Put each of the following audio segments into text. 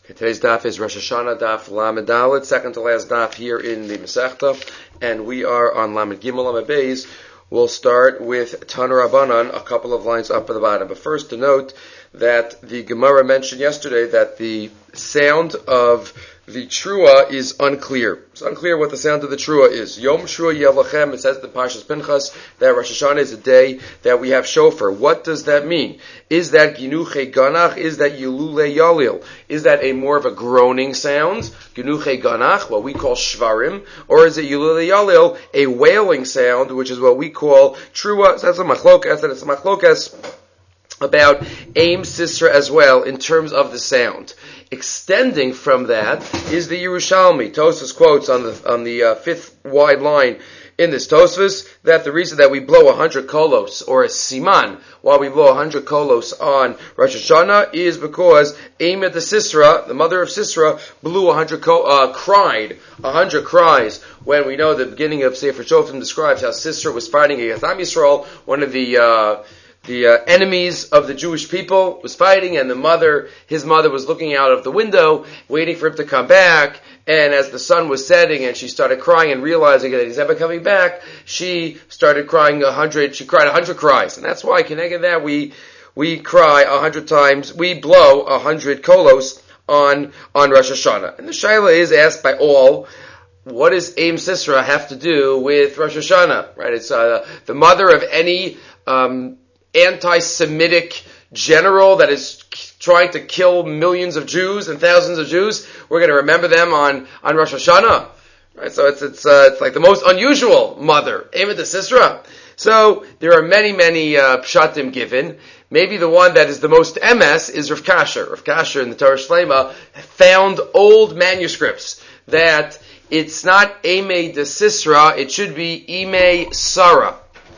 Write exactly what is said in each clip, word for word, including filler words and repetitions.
Today's daf is Rosh Hashanah daf Lamed Dalet, second to last daf here in the Masechta, and we are on Lamed Gimel Lamed Beis. We'll start with Tana Rabbanan, a couple of lines up at the bottom. But first to note that the Gemara mentioned yesterday that the sound of the trua is unclear. It's unclear what the sound of the trua is. Yom Trua Yelachem, it says in the Parshas Pinchas that Rosh Hashanah is a day that we have shofar. What does that mean? Is that Ginuche Ganach? Is that Yilule Yalil? Is that a more of a groaning sound? Ginuche Ganach, what we call Shvarim? Or is it Yilule Yalil, a wailing sound, which is what we call trua? So that's a machlokas, and it's a machlokas about Aim Sisra as well in terms of the sound. Extending from that is the Yerushalmi. Tosfos quotes on the on the uh, fifth wide line in this Tosfos that the reason that we blow a hundred kolos or a siman while we blow a hundred kolos on Rosh Hashanah is because Aim the Sisra, the mother of Sisra, blew a hundred ko- uh, cried a hundred cries when we know the beginning of Sefer Shoftim describes how Sisra was fighting against Am Yisrael, one of the uh, The uh, enemies of the Jewish people was fighting, and the mother, his mother was looking out of the window, waiting for him to come back, and as the sun was setting and she started crying and realizing that he's never coming back, she started crying a hundred, she cried a hundred cries. And that's why, connected that, we, we cry a hundred times, we blow a hundred kolos on, on Rosh Hashanah. And the Shaila is asked by all, what does Aim Sisra have to do with Rosh Hashanah? Right? It's, uh, the mother of any, um, anti-Semitic general that is trying to kill millions of Jews and thousands of Jews. We're going to remember them on, on Rosh Hashanah. Right? So it's it's uh, it's like the most unusual mother, Emet the Sisra. So there are many, many uh, pshatim given. Maybe the one that is the most M S is Rav Kasher. Rav Kasher in the Torah Shlema found old manuscripts that it's not Emet the Sisra, it should be Imei Sarah.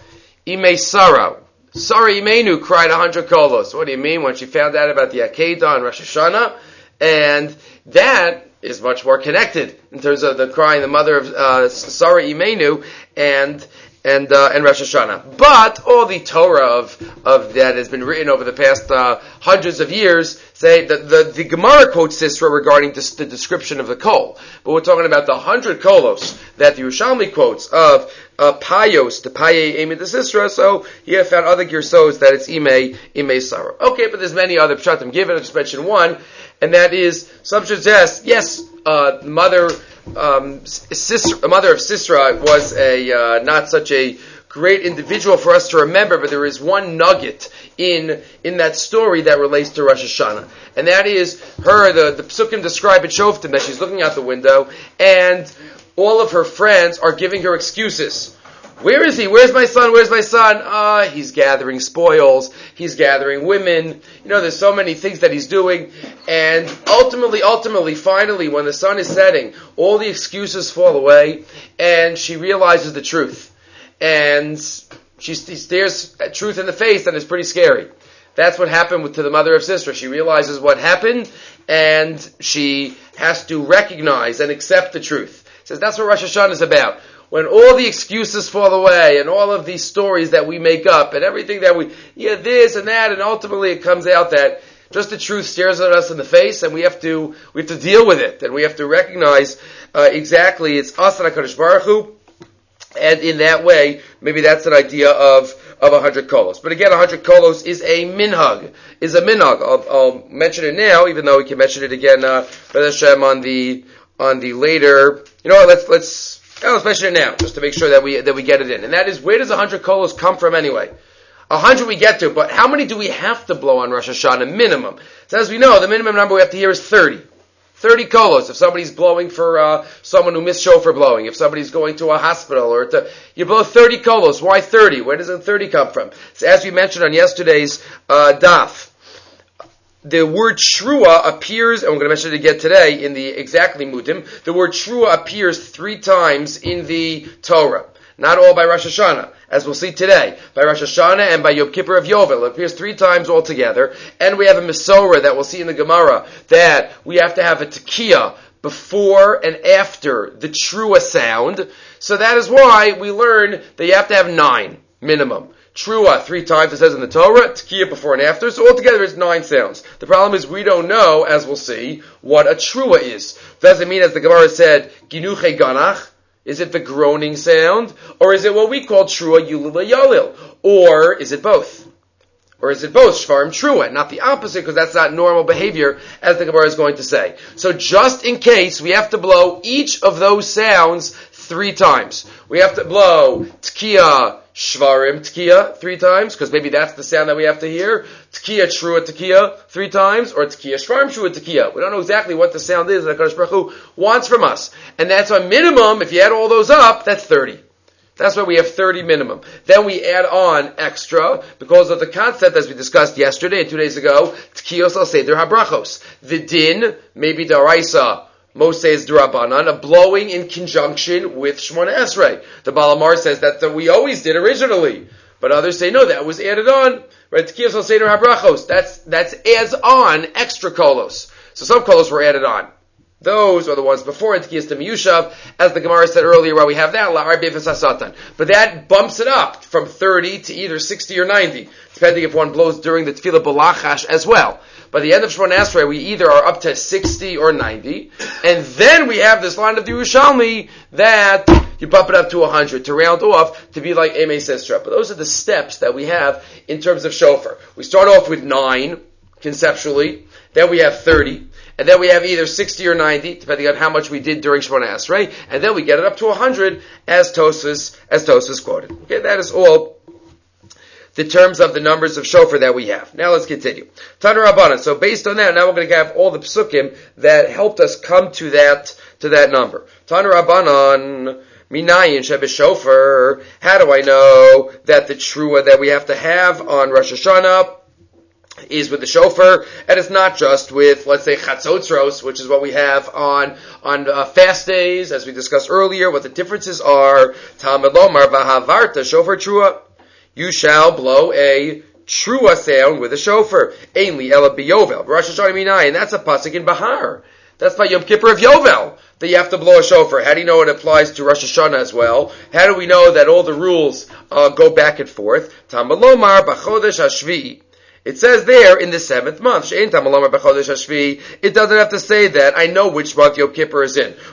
Imei Sarah. Sarah Imenu cried a hundred kolos. What do you mean? When she found out about the Akedah on Rosh Hashanah, and that is much more connected in terms of the crying, the mother of uh, Sarah Imenu and and uh, and Rosh Hashanah. But all the Torah of of that has been written over the past uh, hundreds of years say that the, the Gemara quotes Sisra regarding this, the description of the kol. But we're talking about the hundred kolos that the Yerushalmi quotes of uh, Payos, the Paye Emet the Sisra. So he have found other girsos that it's Imei, Imei Sarah. Okay, but there's many other pshatim given. I just mentioned one, and that is, some suggest, yes, uh, mother, um, Sisra, mother of Sisra was a, uh, not such a great individual for us to remember, but there is one nugget in in that story that relates to Rosh Hashanah. And that is her, the, the Psukim describe in Shoftim that she's looking out the window, and all of her friends are giving her excuses. Where is he? Where's my son? Where's my son? Ah, uh, he's gathering spoils. He's gathering women. You know, there's so many things that he's doing. And ultimately, ultimately, finally, when the sun is setting, all the excuses fall away, and she realizes the truth. And she stares at truth in the face, and it's pretty scary. That's what happened with, to the mother of Sisra. She realizes what happened, and she has to recognize and accept the truth. Says that's what Rosh Hashanah is about. When all the excuses fall away, and all of these stories that we make up, and everything that we, yeah, this and that, and ultimately it comes out that just the truth stares at us in the face, and we have to we have to deal with it, and we have to recognize uh, exactly it's us and HaKadosh Baruch Hu. And in that way, maybe that's an idea of of a hundred kolos. But again, a hundred kolos is a minhag, is a minhag. I'll, I'll mention it now, even though we can mention it again, uh, Hashem on the on the later. You know what? Let's let's oh, let's mention it now, just to make sure that we that we get it in. And that is, where does a hundred kolos come from anyway? A hundred we get to, but how many do we have to blow on Rosh Hashanah minimum? So as we know, the minimum number we have to hear is thirty. thirty kolos. If somebody's blowing for uh, someone who missed shofar blowing, if somebody's going to a hospital, or to, you blow thirty kolos. Why thirty? Where does the thirty come from? So as we mentioned on yesterday's uh, daf, the word shrua appears, and we're going to mention it again today in the exact limudim, the word shrua appears three times in the Torah. Not all by Rosh Hashanah, as we'll see today. By Rosh Hashanah and by Yom Kippur of Yovel. It appears three times altogether. And we have a Mesorah that we'll see in the Gemara, that we have to have a tekiah before and after the trua sound. So that is why we learn that you have to have nine minimum. Trua three times, it says in the Torah, Tkiya before and after, so altogether it's nine sounds. The problem is we don't know, as we'll see, what a Trua is. Does it mean, as the Gemara said, Ginuche Ganach? Is it the groaning sound? Or is it what we call Trua Yulula Yalil? Or is it both? Or is it both Shvarim Trua? Not the opposite, because that's not normal behavior, as the Gemara is going to say. So just in case, we have to blow each of those sounds three times. We have to blow Tkiya Shvarim Tkiya three times, because maybe that's the sound that we have to hear. Tkiya Trua Tkiya three times, or Tkiya Shvarim Trua Tkiya. We don't know exactly what the sound is that HaKadosh Baruch Hu wants from us. And that's a minimum, if you add all those up, that's thirty. That's why we have thirty minimum. Then we add on extra, because of the concept, as we discussed yesterday and two days ago, Tkiyos al Seder HaBrachos. The din, maybe Daraisa, most say it's D'Rabbanan, a blowing in conjunction with Shemona Esrei. The Balamar says that the, we always did originally. But others say, no, that was added on. Right? Tkiyos al Seder HaBrachos. That's, that's adds on extra kolos. So some kolos were added on. Those are the ones before it, Tkiyas Miyushav, as the Gemara said earlier, where we have that, La'ar Befes HaSatan. But that bumps it up from thirty to either sixty or ninety, depending if one blows during the Tefillah B'Lachash as well. By the end of Shemona Esrei, we either are up to sixty or ninety, and then we have this line of the Yerushalmi that you bump it up to one hundred to round off to be like Emei Sestra. But those are the steps that we have in terms of shofar. We start off with nine, conceptually, then we have thirty, and then we have either sixty or ninety, depending on how much we did during Shemona Esrei, and then we get it up to one hundred, as Tosfos, as Tosfos quoted. Okay, that is all the terms of the numbers of shofar that we have. Now let's continue. Tana Rabbanan. So based on that, now we're going to have all the psukim that helped us come to that, to that number. Tana Rabbanan, Minayin Shebe Shofar. How do I know that the trua that we have to have on Rosh Hashanah is with the shofar, and it's not just with, let's say, chatzotzros, which is what we have on on uh, fast days, as we discussed earlier. What the differences are: Talmud Lomar v'havarta shofar trua. You shall blow a trua sound with a shofar. Ainli ela biyovel. Rosh Hashanah Minayin. And that's a pasuk in Bahar. That's by Yom Kippur of Yovel that you have to blow a shofar. How do you know it applies to Rosh Hashanah as well? How do we know that all the rules uh, go back and forth? Talmud Lomar b'chodesh hashvi'i. It says there in the seventh month. It doesn't have to say that. I know which month Yom Kippur is in.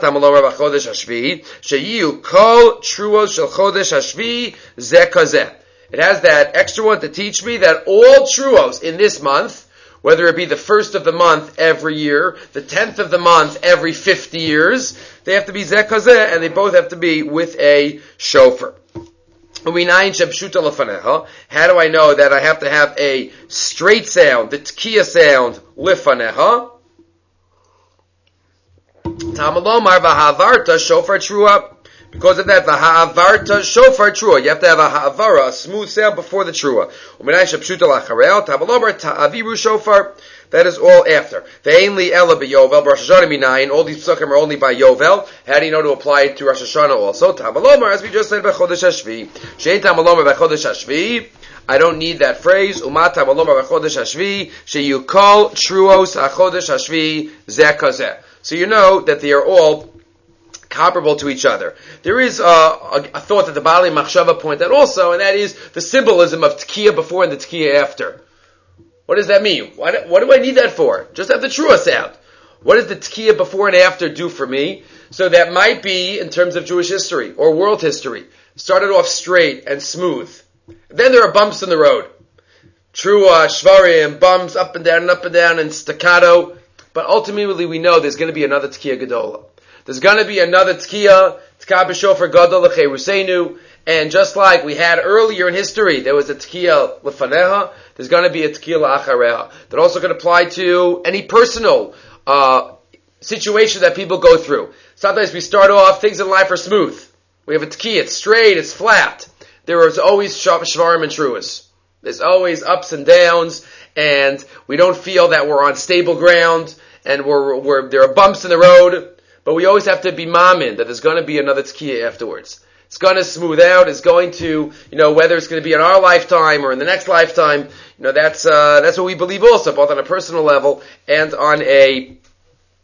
It has that extra one to teach me that all truos in this month, whether it be the first of the month every year, the tenth of the month every fifty years, they have to be zeh kazeh, and they both have to be with a shofar. How do I know that I have to have a straight sound, the tkiya sound, lifaneha? Tamalomar v'ha'avarta shofar trua. Because of that, v'ha'avarta shofar trua. You have to have a ha'avara, a smooth sound before the trua. Tamalomar ta'aviru shofar. That is all after. Ve'enli ela b'yovel, Rosh Hashanah minayin. All these psukim are only by Yovel. How do you know to apply it to Rosh Hashanah also? Tamalomar, as we just said, b'chodesh hashvi. She'en tamalomar b'chodesh hashvi. I don't need that phrase. Uma tamalomar b'chodesh hashvi. She'yukol truos ha'chodesh hashvi zeh kazeh. So you know that they are all comparable to each other. There is uh, a, a thought that the Bali Machshava pointed out also, and that is the symbolism of Tkiya before and the Tkiya after. What does that mean? What, what do I need that for? Just have the trua sound. What does the tkiya before and after do for me? So that might be in terms of Jewish history or world history. Started off straight and smooth. Then there are bumps in the road. Trua, shvarim, bumps up and down and up and down and staccato. But ultimately we know there's going to be another tkiya gedola. There's going to be another tkiya, tkah b'shofar gadol l'cheruseinu. And just like we had earlier in history, there was a tkiya lefaneha, there's going to be a tkiya la'achareha. That also can apply to any personal uh, situation that people go through. Sometimes we start off, things in life are smooth. We have a tkiya, it's straight, it's flat. There is always shvarim and truas. There's always ups and downs, and we don't feel that we're on stable ground, and we're, we're there are bumps in the road, but we always have to be mamin that there's going to be another tkiya afterwards. It's going to smooth out. It's going to, you know, whether it's going to be in our lifetime or in the next lifetime, you know, that's uh, that's what we believe also, both on a personal level and on a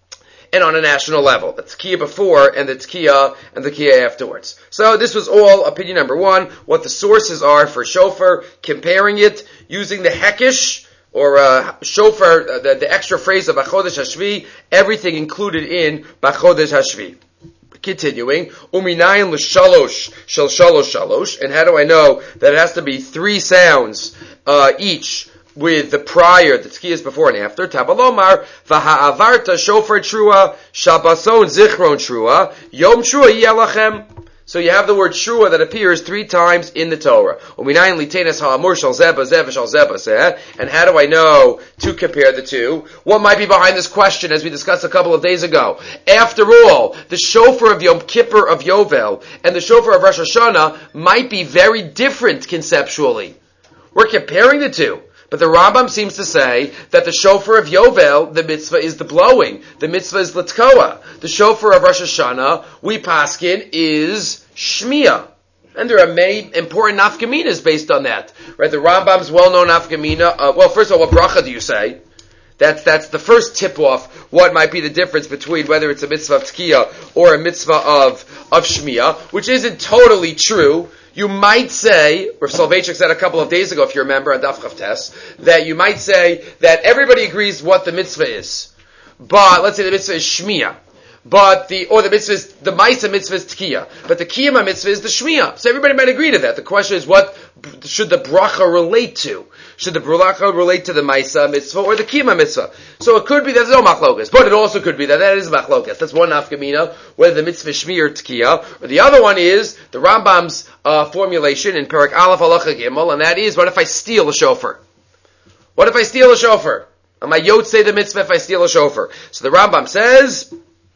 and on a national level. The Tekiah before and the Tekiah and the Tekiah afterwards. So this was all opinion number one, what the sources are for shofar, comparing it using the hekesh, or uh, shofar, uh, the, the extra phrase of Bachodesh Hashvi, everything included in Bachodesh Hashvi. Continuing, uminayin l'shalosh shel shalosh shalosh, and how do I know that it has to be three sounds uh, each with the prior, the tkiyas before and after? Tabalomar v'ha'avarta shofar trua shabason zichron trua yom trua yelachem. So you have the word shua that appears three times in the Torah. Uminayin litenas ha'amur shal zeba zeba shal zeba zeh. And how do I know to compare the two? What might be behind this question, as we discussed a couple of days ago? After all, the shofar of Yom Kippur of Yovel and the shofar of Rosh Hashanah might be very different conceptually. We're comparing the two. But the Rambam seems to say that the shofar of Yovel, the mitzvah is the blowing. The mitzvah is l'tkoa. The shofar of Rosh Hashanah, we paskin, is shmiya. And there are many important nafkaminas based on that. Right? The Rambam's well-known nafkamina, uh, well, first of all, what bracha do you say? That's, that's the first tip-off, what might be the difference between whether it's a mitzvah of tkiyah or a mitzvah of, of shmiya, which isn't totally true. You might say, Rav Soloveitchik said a couple of days ago, if you remember, on Daf Chavtes, that you might say that everybody agrees what the mitzvah is. But, let's say the mitzvah is shmiya. But the, or the mitzvah is, the Maisa mitzvah is tkiyah. But the kiyama mitzvah is the shmiya. So everybody might agree to that. The question is, what should the bracha relate to? Should the bracha relate to the Maisa mitzvah or the kiyama mitzvah? So it could be that there's no machlokas, but it also could be that that is machlokas. That's one nafkamina, whether the mitzvah is shmiya or tkiyah. Or the other one is the Rambam's uh, formulation in Perek Aleph Halacha Gimel, and that is, what if I steal a shofar? What if I steal a shofar? Am I yotzei the mitzvah if I steal a shofar? So the Rambam says,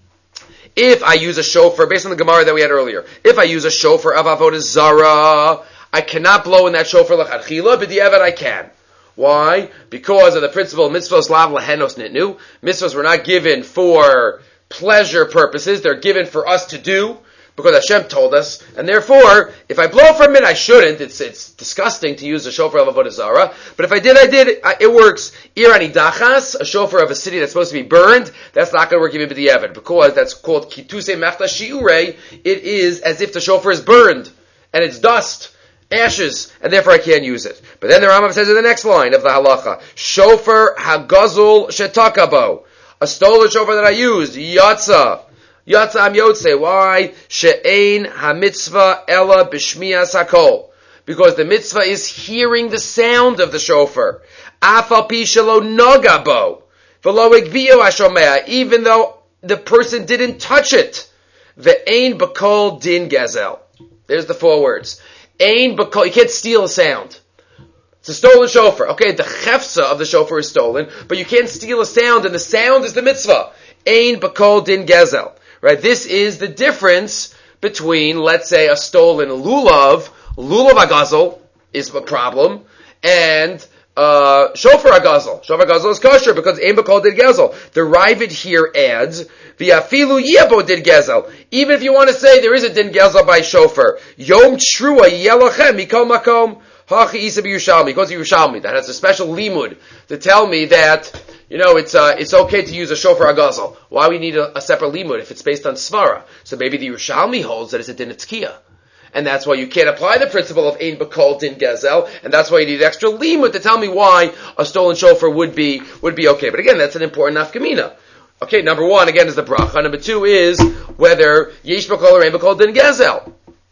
if I use a shofar, based on the Gemara that we had earlier, if I use a shofar of Avodah Zarah, I cannot blow in that shofar l'chadchila, but the Eved I can. Why? Because of the principle, mitzvos lav lehenos nitnu. Mitzvos were not given for pleasure purposes, they're given for us to do, because Hashem told us, and therefore, if I blow from it, I shouldn't. It's it's disgusting to use a shofar of Avodah Zarah, but if I did, I did. It, it works. Irani dachas, a shofar of a city that's supposed to be burned, that's not going to work even b'di'evet, because that's called kituse mechta shi'urei. It is as if the shofar is burned, and it's dust, ashes, and therefore I can't use it. But then the Rambam says in the next line of the halacha, shofar hagazul shetakabo, a stolen shofar that I used, yatsa. Yatsa am yotze. Why? She'ein ha-mitzvah ela b'shmiyas hakol. Because the mitzvah is hearing the sound of the shofar. Afal pi shelo nogabo. V'lo igviyo hashomea. Even though the person didn't touch it. Ve'ein b'kol din gezel. There's the four words. Ein b'kol. You can't steal a sound. It's a stolen shofar. Okay, the chefsa of the shofar is stolen, but you can't steal a sound, and the sound is the mitzvah. Ein b'kol din gezel. Right, this is the difference between, let's say, a stolen lulav, lulav agazel is a problem, and uh, shofar agazel. Shofar agazel is kosher because ein b'kol did gezel. The Ravid here adds, v'afilu yebo did gezel. Even if you want to say there is a din gezel by shofar, yom trua yelachem mikol makom hachi isa b'Yushalmi. Because of Yerushalmi, that has a special limud to tell me that, you know, it's uh, it's okay to use a shofar agazel. Why we need a, a separate limud if it's based on svara? So maybe the Yerushalmi holds that it's a din tkiyah. And that's why you can't apply the principle of ein b'kol din gezel, and that's why you need extra limud to tell me why a stolen shofar would be would be okay. But again, that's an important nafkamina. Okay, number one, again, is the bracha. Number two is whether yesh b'kol or ein b'kol din gezel.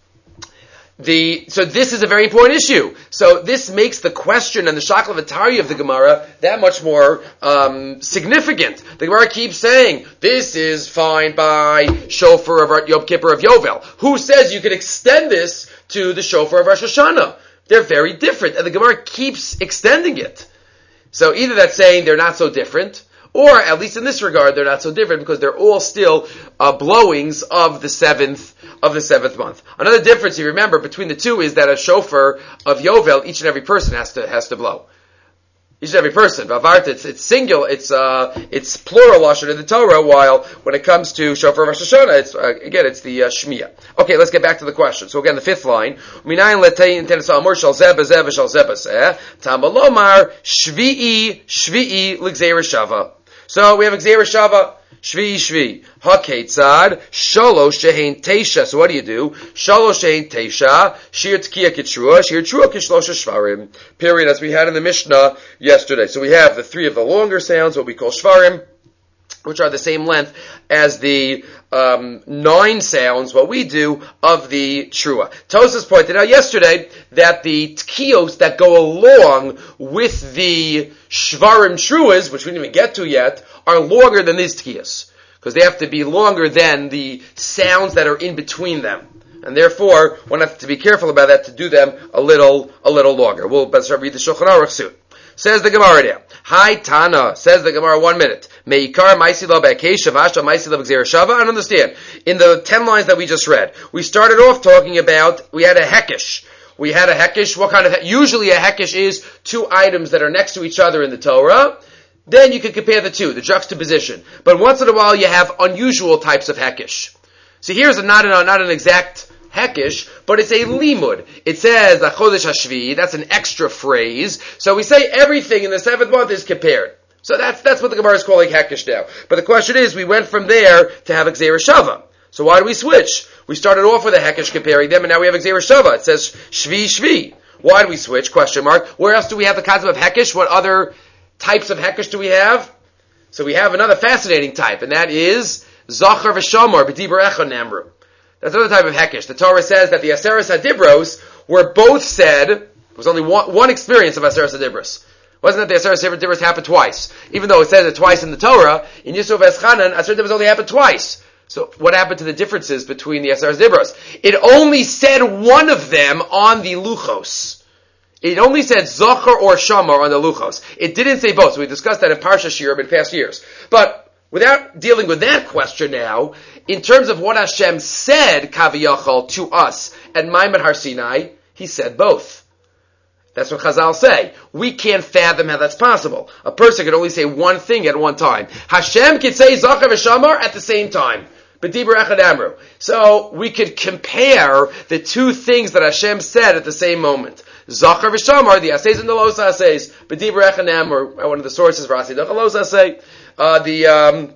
The, so this is a very important issue. So this makes the question and the shakla v'tari of the Gemara that much more um, significant. The Gemara keeps saying, this is fine by shofar of Yom Kippur of Yovel. Who says you can extend this to the shofar of Rosh Hashanah? They're very different, and the Gemara keeps extending it. So either that's saying they're not so different, or at least in this regard, they're not so different because they're all still uh, blowings of the seventh of the seventh month. Another difference, you remember, between the two is that a shofar of Yovel, each and every person has to has to blow. Each and every person. Vavart, it's it's singular, it's uh it's plural lashon in the Torah. While when it comes to shofar of Rosh Hashanah, it's uh, again it's the uh, shmiya. Okay, let's get back to the question. So again, the fifth line. Minayin letein tenes amor shal zeh bezeh v'shal zeh bezeh tamalomar shvi'i shvi'i l'gzeira shava. So we have Gzeira Shava. Shvi Shvi. Haketzad. Shalosh shehein teisha. So what do you do? Shalosh shehein teisha. Shir tkiya kitrua. Shir trua kishlosha shvarim. Period. As we had in the Mishnah yesterday. So we have the three of the longer sounds, what we call shvarim, which are the same length as the um, nine sounds, what we do, of the trua. Tosas pointed out yesterday that the tkiyos that go along with the shvarim truas, which we didn't even get to yet, are longer than these tkiyos, because they have to be longer than the sounds that are in between them. And therefore, one has to be careful about that to do them a little, a little longer. We'll better read the Shulchan Aruch soon. Says the Gemara there. Hi Tana, says the Gemara, one minute. Meikar Maisila Bakesha Vasha Maisila B'Gzeir Shava. I understand. In the ten lines that we just read, we started off talking about, we had a hekesh. We had a hekesh. What kind of, he- usually a hekesh is two items that are next to each other in the Torah. Then you can compare the two, the juxtaposition. But once in a while you have unusual types of hekesh. So here's a, not, an, not an exact hekesh, but it's a limud. It says the chodesh hashvi. That's an extra phrase. So we say everything in the seventh month is compared. So that's that's what the Gemara is calling hekesh now. But the question is, we went from there to have a gzeira shava. So why do we switch? We started off with a hekesh comparing them, and now we have a gzeira shava. It says shvi shvi. Why do we switch? Question mark. Where else do we have the concept of hekesh? What other types of hekesh do we have? So we have another fascinating type, and that is zachar v'shamar b'dibur echad namru. That's another type of hekesh. The Torah says that the Aseres HaDibros were both said, there was only one, one experience of Aseres HaDibros. Wasn't that the Aseres HaDibros happened twice? Even though it says it twice in the Torah, in Yisuf Eschanan, Aseres HaDibros only happened twice. So what happened to the differences between the Aseres HaDibros? It only said one of them on the Luchos. It only said Zochar or Shamar on the Luchos. It didn't say both. So we discussed that in Parsha Shir in past years. But without dealing with that question now, in terms of what Hashem said, Kaviyachal, to us at Maimon Har Sinai, He said both. That's what Chazal say. We can't fathom how that's possible. A person can only say one thing at one time. Hashem can say Zachar v'Shamar at the same time. B'dibur echad amru. So we could compare the two things that Hashem said at the same moment. Zachar v'Shamar, the Ases and the Los Ases, B'dibur echad amru, one of the sources for Ases, the Los Ases, uh, the, um,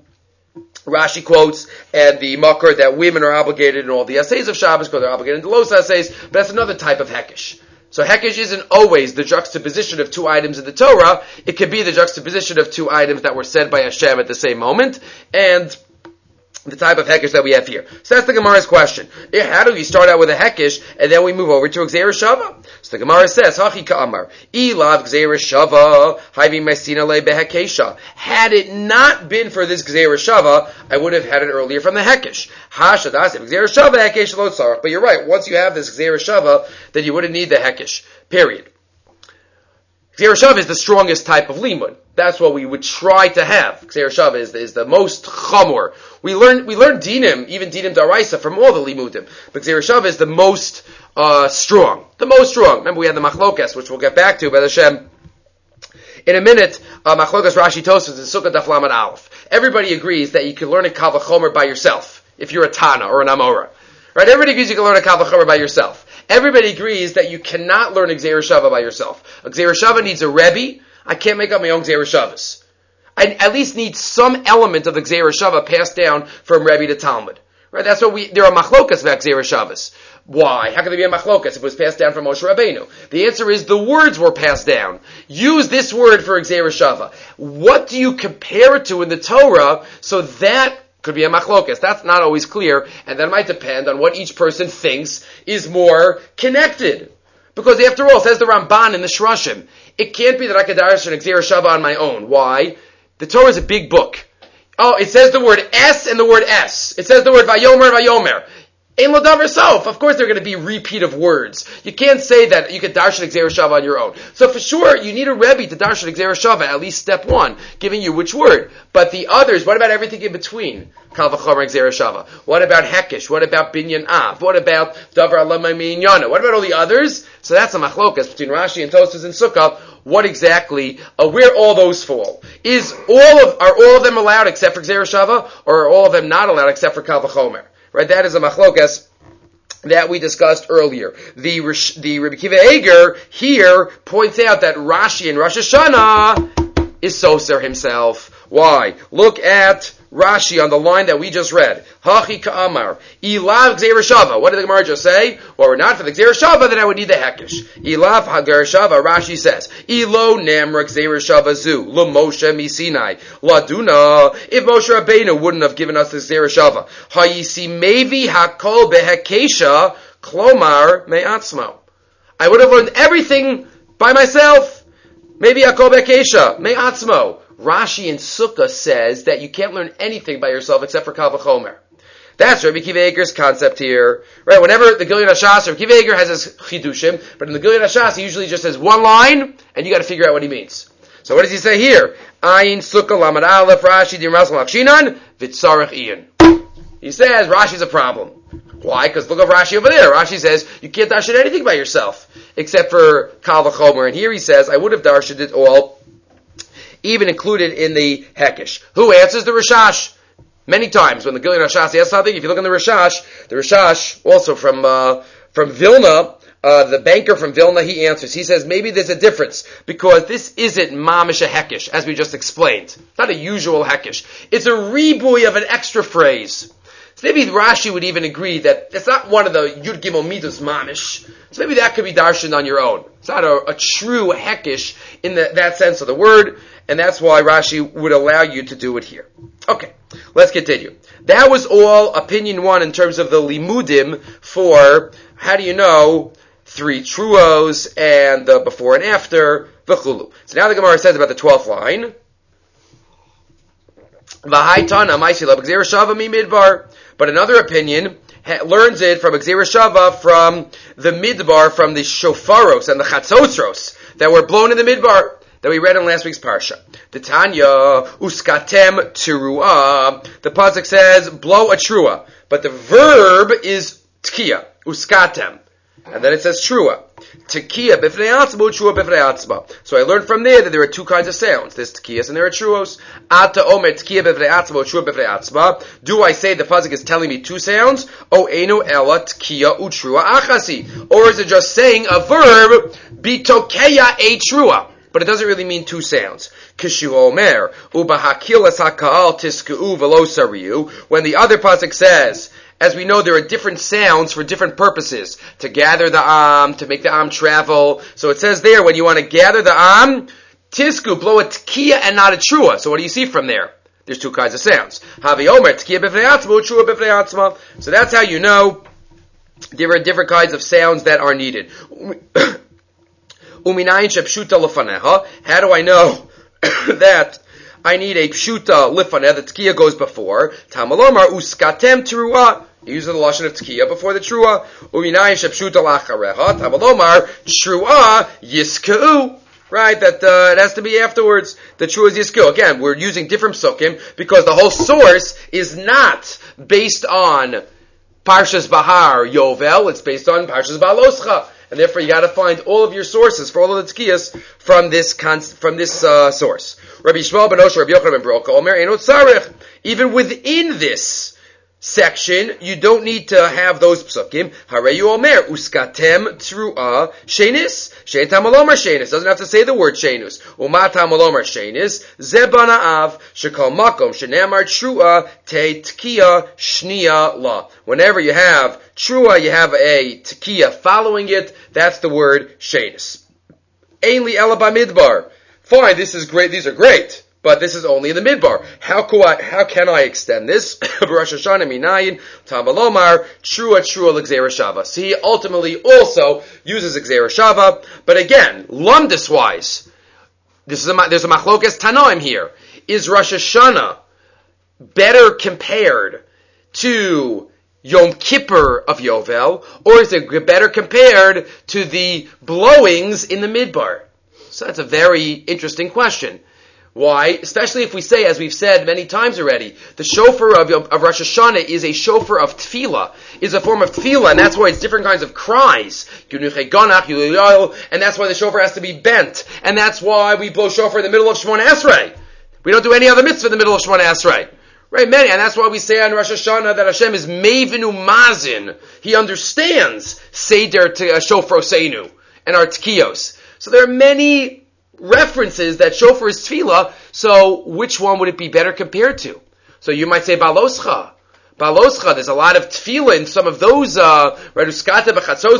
Rashi quotes, and the makar that women are obligated in all the essays of Shabbos because they're obligated in the los essays, but that's another type of hekesh. So hekesh isn't always the juxtaposition of two items in the Torah. It could be the juxtaposition of two items that were said by Hashem at the same moment, and the type of hekesh that we have here. So that's the Gemara's question. How do we start out with a hekesh, and then we move over to a gzeira shava? So the Gemara says, Hachi ka'amar, ilav gzeira shava, hayvi mesina le behekesha. Had it not been for this gzeira shava, I would have had it earlier from the hekesh. Hashadasim, gzeira shava, hekesh lo tzarach. But you're right, once you have this gzeira shava, then you wouldn't need the hekesh. Period. Gzeira shava is the strongest type of limud. That's what we would try to have. Gzeira shava is, is the most chamor. We learn we learn dinim, even dinim daraisa, from all the limudim. But Gzeira shava is the most uh, strong. The most strong. Remember we had the machlokas, which we'll get back to, by Hashem. In a minute, uh, machlokas Rashi Tosfos and Sukkah Daf Lamed Aleph. Everybody agrees that you can learn a Kal V'chomer by yourself, if you're a Tana or an Amora. Right? Everybody agrees you can learn a Kal V'chomer by yourself. Everybody agrees that you cannot learn a Gzeira shava by yourself. A Gzeira shava needs a Rebbe. I can't make up my own Gzeira shavas. I at least need some element of the Gzeira shava passed down from Rebbe to Talmud. Right? That's what we, there are machlokas about Gzeira shavas. Why? How can there be a machlokas if it was passed down from Moshe Rabbeinu? The answer is the words were passed down. Use this word for a Gzeira shava. What do you compare it to in the Torah? So that could be a machlokas. That's not always clear, and that might depend on what each person thinks is more connected. Because after all, says the Ramban in the Shrashim, it can't be that I could darshan a Gzeira shava on my own. Why? The Torah is a big book. Oh, it says the word S and the word S. It says the word Vayomer, Vayomer. Ein lo davar sof. Of course, there are going to be repeat of words. You can't say that you could darshan a Gzeira shava on your own. So for sure, you need a Rebbe to darshan a Gzeira shava, at least step one, giving you which word. But the others, what about everything in between? Kal v'chomer and Gzeira shava. What about hekesh? What about binyan av? What about davar alama minyana? What about all the others? So that's a machlokas between Rashi and Tosfos and Sukkah. What exactly, uh, where all those fall? Is all of, are all of them allowed except for Gzeira shava, or are all of them not allowed except for Kal v'chomer? Right, that is a machlokas that we discussed earlier. The the Rebbe Kiva Eger here points out that Rashi in Rosh Hashanah is Soser himself. Why? Look at Rashi on the line that we just read. Hachi ka'amar. Ilav gzeir shava. What did the Gemara just say? Well, we're not for the gzeir shava, then I would need the hekesh. Ilav hagar shava. Rashi says, Ilo nemra gzeir shava zu. Lo Moshe misinai. Laduna. If Moshe Rabbeinu wouldn't have given us the gzeir shava. Hayisi mevi hakol behekesha. Klomar me'atzmo. I would have learned everything by myself. Maybe hakol behekesha. Me'atzmo. Rashi in Sukkah says that you can't learn anything by yourself except for Kal V'chomer. That's Rabbi Akiva Eiger's concept here. Right, whenever the Gilead HaShas, Rabbi Akiva Eiger has his chidushim, but in the Gilead HaShas, he usually just says one line, and you gotta figure out what he means. So what does he say here? Ayin Sukkah Lamad Aleph Rashi Dim Rasal Akshinan Vitzarech Ian. He says Rashi's a problem. Why? Because look at Rashi over there. Rashi says you can't darshan anything by yourself, except for Kal V'chomer. And here he says, I would have darshaned it all, even included in the Hekesh. Who answers the Rishash? Many times when the Gilead HaShas asks something, if you look in the Rishash, the Rishash, also from uh, from Vilna, uh, the banker from Vilna, he answers. He says maybe there's a difference, because this isn't mamish a Hekesh, as we just explained. It's not a usual Hekesh. It's a rebuy of an extra phrase. So maybe Rashi would even agree that it's not one of the Yud Gimel Midos Mamish. So maybe that could be darshan on your own. It's not a, a true Hekesh in the, that sense of the word, and that's why Rashi would allow you to do it here. Okay, let's continue. That was all opinion one in terms of the limudim for, how do you know, three truos and the before and after, v'chulu. So now the Gemara says about the twelfth line. V'haitana ma'isila b'gzeir shava mi midbar. But another opinion ha- learns it from Gzeir Shava, from the Midbar, from the shofaros and the chatzotros that were blown in the Midbar that we read in last week's parsha. The Tanya uskatem teruah. The pasuk says blow a trua, but the verb is tkiya uskatem, and then it says trua. Tekiya b'fnei atzma, trua b'fnei atzma. So I learned from there that there are two kinds of sounds. There's tekiyas and there are truos. Ata omer tekiya b'fnei atzma, trua b'fnei atzma. Do I say the pasuk is telling me two sounds? O enu ela tekiya utrua achasi. Or is it just saying a verb, bitokeya a trua? But it doesn't really mean two sounds. Kishu omer, ubahakilas haka'al tiska'u velo sariyu. When the other pasuk says, as we know, there are different sounds for different purposes. To gather the am, to make the am travel. So it says there, when you want to gather the am, tisku, blow a tkiya and not a trua. So what do you see from there? There's two kinds of sounds. Havi omer, tkiya b'fnei atzma, trua b'fnei atzma. So that's how you know there are different kinds of sounds that are needed. Uminayin shepshuta lefaneha. How do I know that I need a pshuta lifaneh? The tkiya goes before. Tamalomar uskatem teruah. You use the lashon of tkiya before the trua. Uminayin shepshuta lachareha. Tamalomar trua yiskeu. Right, that uh, it has to be afterwards. The trua is yiskeu. Again, we're using different psukim because the whole source is not based on Parshas Bahar Yovel. It's based on Parshas Baloscha. And therefore, you got to find all of your sources for all of the tkiyas from this const- from this uh, source. Rabbi Yishmael ben Osher, Rabbi Yochanan ben Broka, Omer Einot Tzarech. Even within this section, you don't need to have those psukim. Hareyu Omer uskatem truah shenis shein tamalomar shenis. Doesn't have to say the word shenus. Uma tamalomar shenis zebana av shekol makom shenemar truah te tkiya shniya la. Whenever you have trua, you have a tekiya following it. That's the word shenis. Ainli ela b'midbar. Fine, this is great. These are great, but this is only in the midbar. How can I? How can I extend this? Rosh Hashanah minayin tamalomar trua trua l'gzeir shava. So he ultimately also uses gzeir shava, but again, lumdus wise, this is a there's a machlokas tanoim here. Is Rosh Hashanah better compared to Yom Kippur of Yovel, or is it better compared to the blowings in the Midbar? So that's a very interesting question. Why? Especially if we say, as we've said many times already, the shofar of, of Rosh Hashanah is a shofar of tefillah, is a form of tefillah, and that's why it's different kinds of cries. And that's why the shofar has to be bent. And that's why we blow shofar in the middle of Shemona Esrei. We don't do any other mitzvah in the middle of Shemona Esrei. Right, many, and that's why we say on Rosh Hashanah that Hashem is Mevinu Mazin. He understands Seder to uh, Shofar Seinu and our Tkiyos. So there are many references that shofar is tefillah, so which one would it be better compared to? So you might say baloscha. Baloscha, there's a lot of tefillah in some of those, uh, or do you say, no,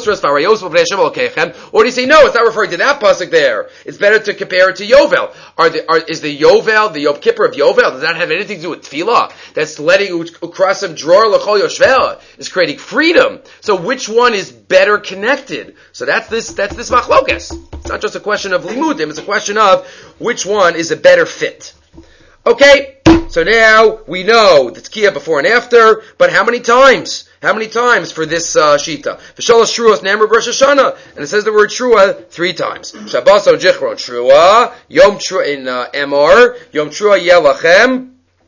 it's not referring to that pasuk there. It's better to compare it to Yovel. Are the, are, is the Yovel, the Yom Kippur of Yovel, does that have anything to do with tefillah? That's letting Ukrasim dror l'chol yoshvel, is creating freedom. So which one is better connected? So that's this, that's this machlokas. It's not just a question of limudim, it's a question of which one is a better fit. Okay, so now we know the tkiya before and after, but how many times? How many times for this uh, shita? V'shalosh shruas ne'amar b'Rosh Hashanah, and it says the word trua three times. Shabbos on Jichron trua, Yom Trua in uh, Emor, Yom Trua Yelachem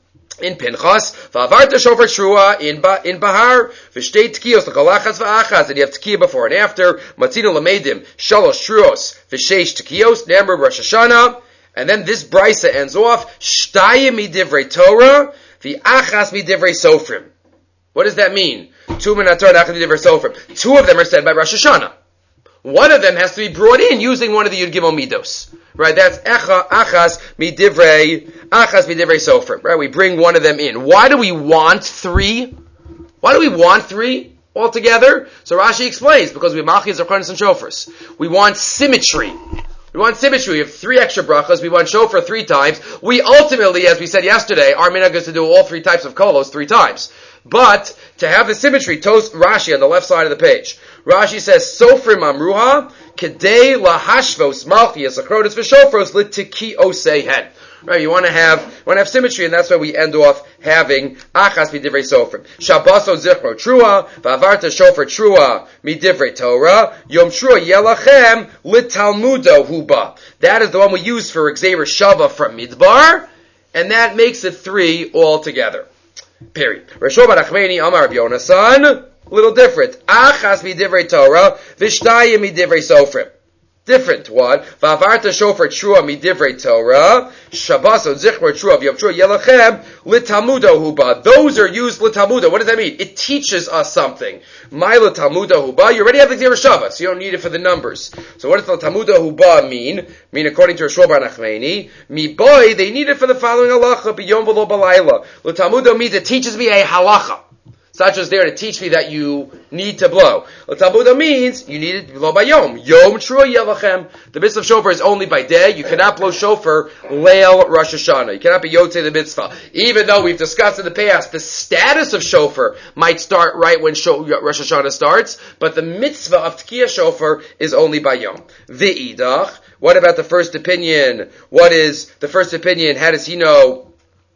in Pinchas, V'avarta shofar trua in ba, in Bahar, V'shtei tkiyos l'cholachas v'achas, and you have tkiya before and after. Matzino l'meidim shalosh truos v'sheish tkiyos ne'amar b'Rosh Hashanah. And then this brisa ends off, Shtayim midivrei Torah, the achas midivrei Sofrim. What does that mean? Two minat Torah, achas midivrei Sofrim. Two of them are said by Rosh Hashanah. One of them has to be brought in using one of the Yud Gimel Midos. Right, that's echa, achas midivrei, achas midivrei Sofrim. Right, we bring one of them in. Why do we want three? Why do we want three altogether? So Rashi explains, because we have Malchis, Zacharonis, and Shofars. We want symmetry. We want symmetry. We have three extra brachas. We want shofar three times. We ultimately, as we said yesterday, our minhag is to do all three types of kolos three times. But to have the symmetry, Tos Rashi on the left side of the page. Rashi says, Sofrim amruha, kedei lahashvos malchias akronis v'shofros litiki osehen. Right, you want to have, you want to have symmetry, and that's why we end off having achas midivrei sofrim. Shabboso zichro trua, v'avarta shofar trua midivrei Torah, yom trua yelachem litalmudo huba. That is the one we use for Xavier Shava from Midbar, and that makes it three altogether. Period. Reshov Barachmeni Amar Rabbi Yonasan, a little different. Achas midivrei Torah, v'shtayim midivrei sofrim. Different one. V'avarta shofar trua midivrei Torah, Shabbos on zichro trua v'yom trua yelachem litalmudo huba. Those are used litalmudo. What does that mean? It teaches us something. My litalmudo huba. You already have the Xer Shava, so you don't need it for the numbers. So what does litalmudo huba mean? I mean, according to Reshov Bar Nachmani, mi boy, they need it for the following halacha: b'yom v'lo b'layla. Litalmudo means it teaches me a halacha. It's not just there to teach me that you need to blow. L'talmuda means you need it to blow by yom. Yom trua yelachem. The mitzvah of shofar is only by day. You cannot blow shofar leil Rosh Hashanah. You cannot be yotzei the mitzvah. Even though we've discussed in the past, the status of shofar might start right when Rosh Hashanah starts, but the mitzvah of tkiyah shofar is only by yom. V'idach. What about the first opinion? What is the first opinion? How does he know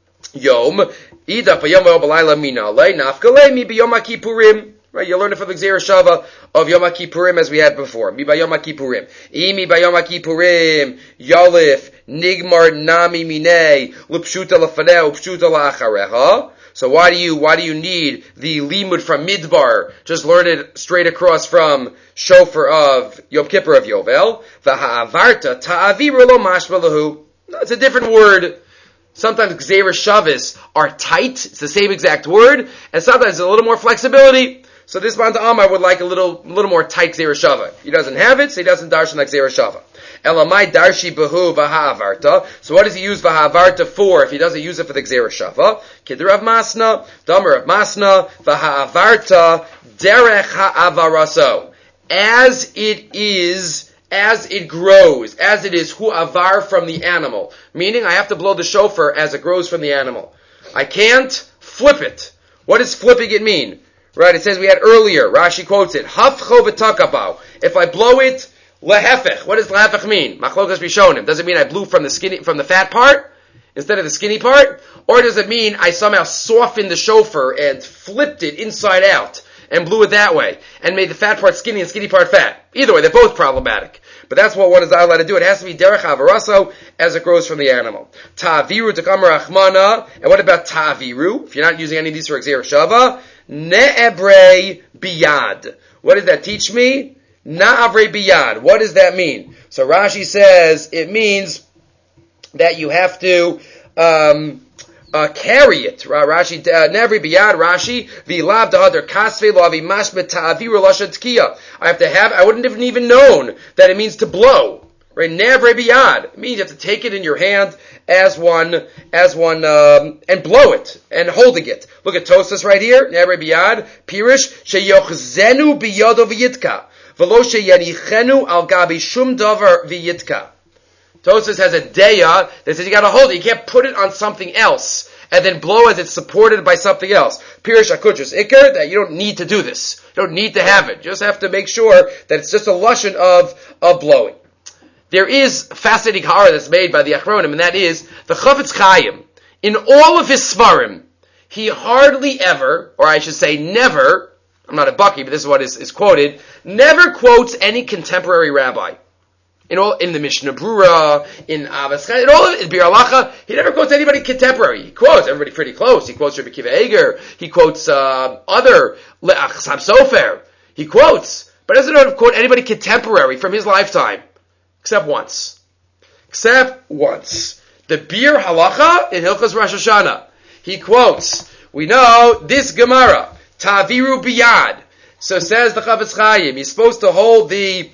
yom? Ida payom v'obalayla minale nafkale mi b'yom HaKippurim. Right, you learn it from the Xer Shava of Yom HaKippurim as we had before. Mi b'yom HaKippurim. Imi b'yom HaKippurim yolif nigmar nami minei l'pshuta l'faneh u'pshuta la'achareha. So why do you why do you need the limud from Midbar? Just learn it straight across from Shofar of Yom Kippur of Yovel. V'ha'avarta ta'aviru lo mashma lahu. No, it's a different word. Sometimes Xer Shavis are tight. It's the same exact word. And sometimes there's a little more flexibility. So this Manta Amar would like a little little more tight Xer Shava. He doesn't have it, so he doesn't darshan like Xer Shava. Elamai darshi behu v'ha'avarta. So what does he use v'ha'avarta for if he doesn't use it for the Xer Shava? Kid Rav Masna, Damer Rav Masna, v'ha'avarta derech ha'avaraso. As it is... as it grows, as it is hu avar from the animal. Meaning I have to blow the shofar as it grows from the animal. I can't flip it. What does flipping it mean? Right, it says we had earlier, Rashi quotes it, hafcho v'takabau. If I blow it, lehefech. What does lehefech mean? Machlokas Rishonim. Does it mean I blew from the skinny, from the fat part instead of the skinny part? Or does it mean I somehow softened the shofar and flipped it inside out and blew it that way, and made the fat part skinny and skinny part fat? Either way, they're both problematic. But that's what one is not allowed to do. It has to be derech havaraso as it grows from the animal. Ta'aviru tekamar achmana. And what about ta'aviru? If you're not using any of these for Xer Shava, ne'ebrei biyad. What does that teach me? Na'avrei biyad. What does that mean? So Rashi says it means that you have to um, uh, carry it. Rashi never biyad Rashi v'lav dahadar kasvei lo avimash beta'aviru lashat tkiya. I have to have. I wouldn't have even known that it means to blow. Right? Nevre biyad. It means you have to take it in your hand as one, as one, um, and blow it, and holding it. Look at Tosas right here. Nevre biyad. Pirish, sheyochzenu biyado v'yitka. V'lo sheyanichenu al gabi shum davar v'yitka. Tosas has a deya that says you gotta hold it. You can't put it on something else and then blow as it's supported by something else. Pirish akutras ikar, that you don't need to do this. You don't need to have it. You just have to make sure that it's just a lashon of, of blowing. There is a fascinating hara that's made by the Achronim, and that is the Chafetz Chaim. In all of his svarim, he hardly ever, or I should say never, I'm not a Bucky, but this is what is, is quoted, never quotes any contemporary rabbi. In all, in the Mishnah Brura, in Avos Chaim, in all of it, in Bir Halacha, he never quotes anybody contemporary. He quotes everybody pretty close. He quotes Rabbi Kiva Eger. He quotes uh, other Chassam Sofer. He quotes, but doesn't quote anybody contemporary from his lifetime. Except once. Except once. The Bir Halacha in Hilchos Rosh Hashanah. He quotes, we know this Gemara, Taviru Biyad. So says the Chafetz Chaim, you're supposed to hold the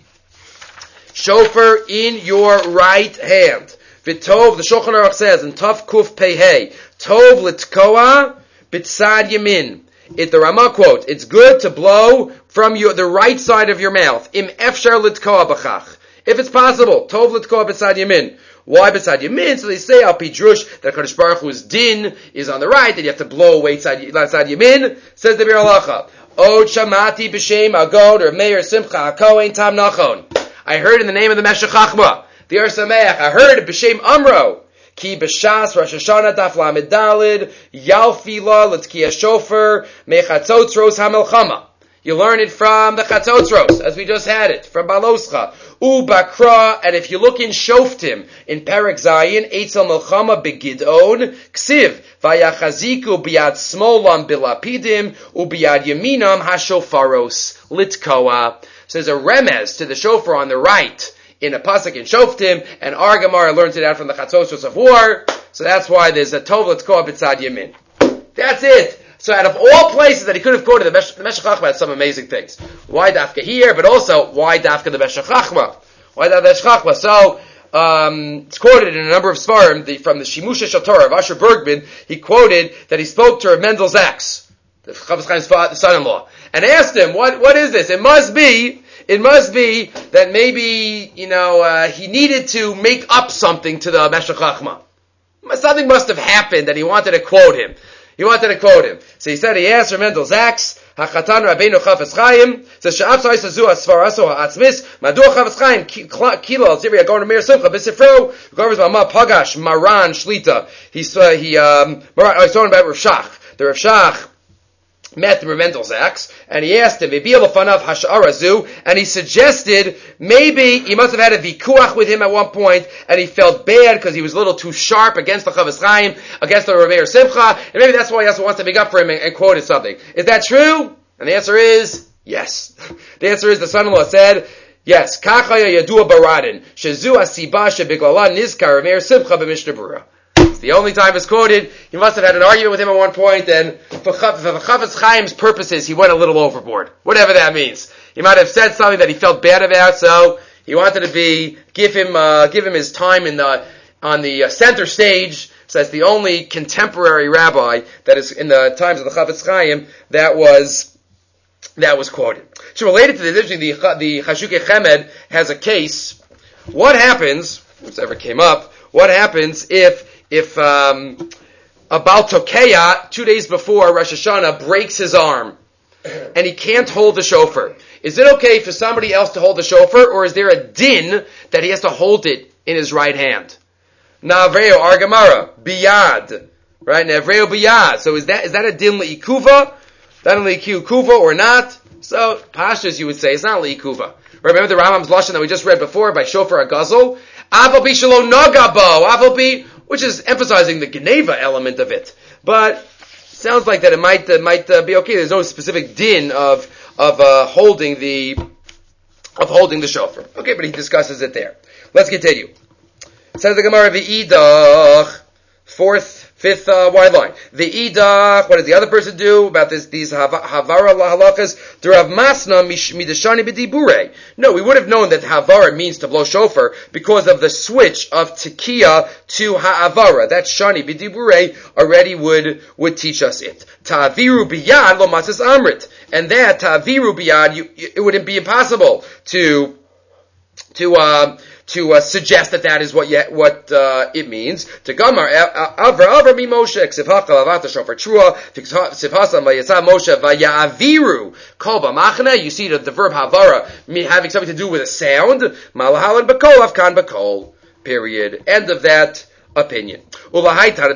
shofar in your right hand. V'tov, the Shulchan Aruch says, in Tov Kuf Pehei, Tov Litkoa B'tzad Yamin. It, the Rama quote, it's good to blow from your, the right side of your mouth. Im Efshar Litkoa B'chach. If it's possible, Tov Litkoa B'tzad Yamin. Why B'tzad Yamin? So they say, Al Pidrush, that Kadosh Baruch Hu's din is on the right, that you have to blow away Tzad Yamin. Says the Bir Halacha, Od Shamati B'Shem Agod, or Meir Simcha HaKohen Tam Nachon. I heard in the name of the Meshech Chachma, the Or Sameach, I heard it B'Shem Amro, Ki B'Shas Rosh Hashanah Daf Lamed Dalid, Yalfila L'Tkiya Shofar, Mechatzotros HaMelchama. You learn it from the Chatzotros, as we just had it, from Baloscha. U Bakra, and if you look in Shoftim, in Perek Zayin, Eitzel Melchama Begidon, Ksiv, Vayachaziku Biad Smolam Bilapidim, U Biad Yaminam Hashofaros, Litkoa. So there's a remez to the shofar on the right, in a pasuk in Shoftim, and Ar Gemara learns it out from the Chatzotros of War, so that's why there's a Tov Litkoa B'tzad Yamin. That's it. So out of all places that he could have quoted, the Meshech Chachma had some amazing things. Why Dafka here, but also, why Dafka the Meshech Chachma? Why Dafka the Meshech Chachma? So, um, it's quoted in a number of Svarim, the, from the Shimusha Shel Torah of Asher Bergman, he quoted that he spoke to Mendel Zaks, the Chafetz Chaim's son-in-law, and asked him, what, what is this? It must be, it must be that maybe, you know, uh, he needed to make up something to the Meshech Chachma. Something must have happened that he wanted to quote him. He wanted to quote him. So he said, he asked for Mendel Zaks, Hachatan Rabbeinu Chafetz Chaim, says, Sha'af Sois Azu Asfaraso Ha'atzmis, Madu Chafetz Chaim, Kilo Al Zivri Agon Amir Simcha, B'Sifro, Govers Mama Pagash, Maran Shlita. He saw, he, um, I was talking about Rav Shach. The Rav Shach met Rav Mendel Zaks, and he asked him, and he suggested maybe he must have had a vikuach with him at one point, and he felt bad because he was a little too sharp against the Chafetz Chaim, against the Rav Meir Simcha, and maybe that's why he also wants to make up for him and, and quoted something. Is that true? And the answer is yes. The answer is the son-in-law said, yes. Kachaya yadua baradin, shezu asiba shebiglala nizkar Rav Meir Simcha b'Mishnah Brura. It's the only time it's quoted. He must have had an argument with him at one point, and for Chafetz Chaim's purposes, he went a little overboard. Whatever that means. He might have said something that he felt bad about, so he wanted to be, give him, uh, give him his time in the, on the uh, center stage, so that's the only contemporary rabbi that is in the times of the Chafetz Chaim that was, that was quoted. So related to this, the, the Chashukei Chemed has a case. What happens, if this ever came up, what happens if If um, a Baal Tokeya, two days before Rosh Hashanah, breaks his arm, and he can't hold the shofar, is it okay for somebody else to hold the shofar, or is there a din that he has to hold it in his right hand? Navreo Argamara, biyad. Right? Navreo biyad. So is that is that a din le'ikuva? That a le'ikuva or not? So, pashas you would say, it's not le'ikuva. Remember the Rambam's lashon that we just read before by shofar agazel? Aval bi shelo nagabo. Aval bi, which is emphasizing the Geneva element of it. But sounds like that it might uh, might uh, be okay. There's no specific din of of uh, holding the of holding the shofar. Okay, but he discusses it there. Let's continue. Says the Gemara v'idach, fourth Fifth uh, wide line. The idach, what did the other person do about this? These havara halachas? Derav masna midashani b'dibure. No, we would have known that havara means to blow shofar because of the switch of tekiya to ha'avara. That shani b'dibure already would would teach us it. Ta'aviru biyad lo masas amrit, and that ta'aviru biyad, you, it wouldn't be impossible to to. Uh, to uh, suggest that that is what ye, what uh, it means. To Gamar, Avra Avra mi Moshe, Ksivhaka Lavata Shofar Trua, Ksivhasa Mayatza Moshe Vayaviru Kolba Machne. You see the, the verb Havara having something to do with a sound. Malahalan Bakol Afkan Bakol. Period. End of that opinion. According to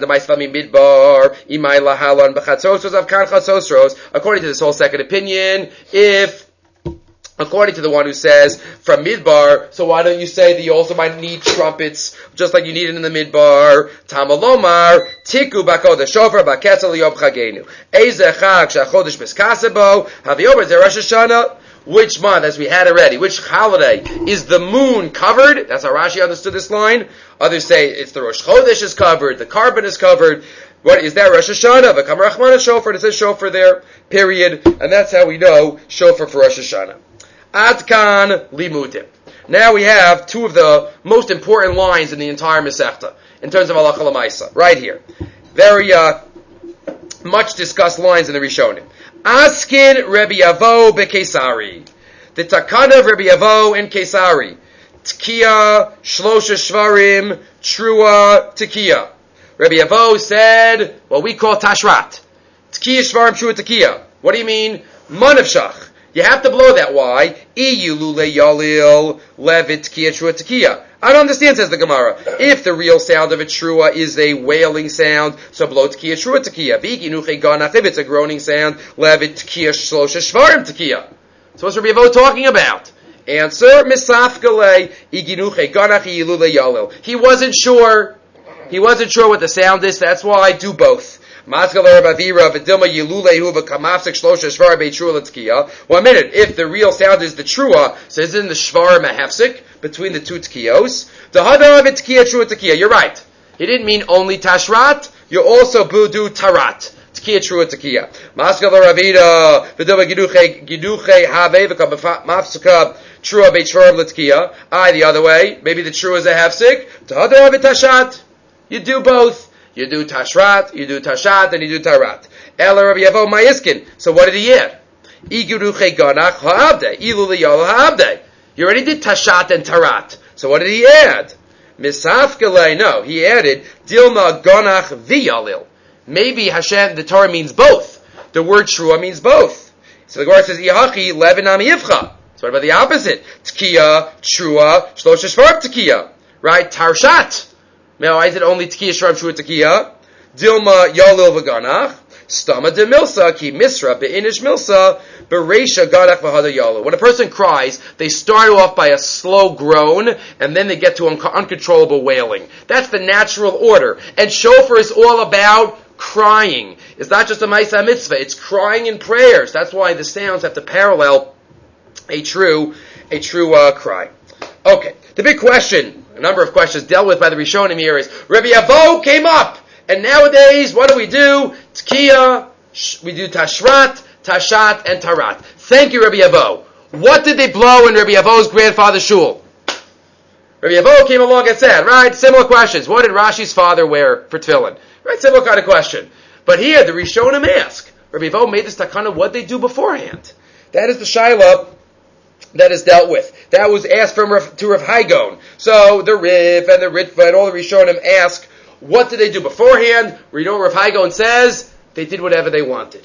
this whole second opinion, if according to the one who says from Midbar, so why don't you say that you also might need trumpets, just like you need it in the Midbar? Tamalomar, Tiku bako the shofar baketzel yom chagenu. Eze chag shachodesh miskasebo, haviober ze Rosh Hashanah. Which month, as we had already, which holiday is the moon covered? That's how Rashi understood this line. Others say it's the Rosh Chodesh is covered, the carbon is covered. What is that? Rosh Hashanah, V'kam Rachmana shofar, it says shofar there, period. And that's how we know shofar for Rosh Hashanah. Adkan limudim. Now we have two of the most important lines in the entire Masechta in terms of halacha l'maisa. Right here, very uh, much discussed lines in the Rishonim. Askin Rabbi Yavo beKesari. The takana of Rabbi Yavo in Kesari. Tkiya shlosha shvarim trua tkiya. Rabbi Yavo said what we call tashrat. Tkiya shvarim trua tkiya. What do you mean? Manavshach. You have to blow that. Why? I don't understand, says the Gemara. If the real sound of a trua is a wailing sound, so blow tkiya trua tkiya. If it's a groaning sound, levit tkiya shlosha shvarim tkiya. So what's Rabbi Yavo talking about? Answer, misafkale iginuche ganach yilule yalil. He wasn't sure. He wasn't sure what the sound is. That's why I do both. One minute, if the real sound is the trua, so isn't the shvarim a hefsek between the two tkiyos? The hadav tkiya trua tkiya. You're right. He didn't mean only tashrat. You also do tarat. Tkiya trua tkiya. Maskal Ravida v'doma giduche giduche have v'kam mafsaka trua beit shvarim l'tkiya. I the other way. Maybe the trua is a hefsek. The hadav tashat. You do both. You do tashrat, you do tashat, and you do tarat. Ela Rabbi Yavo ma'iskin. So what did he add? Iguruche ganach ha'abde. Ilu liyal ha'abde. You already did tashat and tarat. So what did he add? Misafkele, no. He added dilma ganach v'yalil. Maybe Hashem, the Torah means both. The word trua means both. So the Gemara says, Ihachi levinam yivcha. So what about the opposite? Tkiya, trua, shlosha shvar tkiya. Right? Tarshat. Now, is it only tkiya shram shua tkiya? Dilma yalil v'ganach. Stama de milsa ki misra be'inish milsa bereisha ganach v'hada yalil. When a person cries, they start off by a slow groan, and then they get to un- uncontrollable wailing. That's the natural order. And shofar is all about crying. It's not just a ma'isa mitzvah. It's crying in prayers. That's why the sounds have to parallel a true, a true uh, cry. Okay, the big question, a number of questions dealt with by the Rishonim here is, Rabbi Yavo came up, and nowadays, what do we do? Tkiya, we do tashrat, tashat, and tarat. Thank you, Rabbi Yavo. What did they blow in Rabbi Yavo's grandfather's shul? Rabbi Yavo came along and said, right, similar questions. What did Rashi's father wear for tefillin? Right, similar kind of question. But here, the Rishonim ask, Rabbi Yavo made this takana, what did they do beforehand? That is the shaila that is dealt with. That was asked from Rav, to Rav Haigon. So the Rif and the Ritva and all the Rishonim ask, what did they do beforehand? We know Rav Haigon says they did whatever they wanted.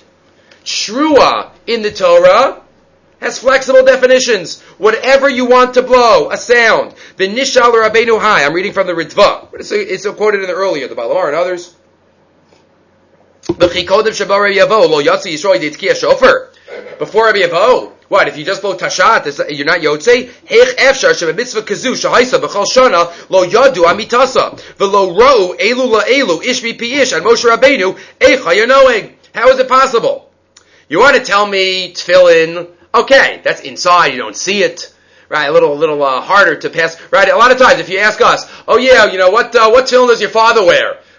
Trua in the Torah has flexible definitions. Whatever you want to blow, a sound. The Nishal Rabbeinu Hai. I'm reading from the Ritva. It's, it's quoted in the earlier, the Balamar and others. Before Rabbi Yavo, what, if you just blow tashat, you're not yotzei? Heich efshar shebemitzvah kazu shahaisa b'chol shana lo yadu amitasa v'lo ra'u elu la'elu ish mipi ish and Moshe Rabbeinu eicha yanoeg. How is it possible? You want to tell me tefillin? Okay, that's inside, you don't see it. Right, a little, little uh, harder to pass. Right, a lot of times if you ask us, oh yeah, you know what, uh, what tefillin does your father wear?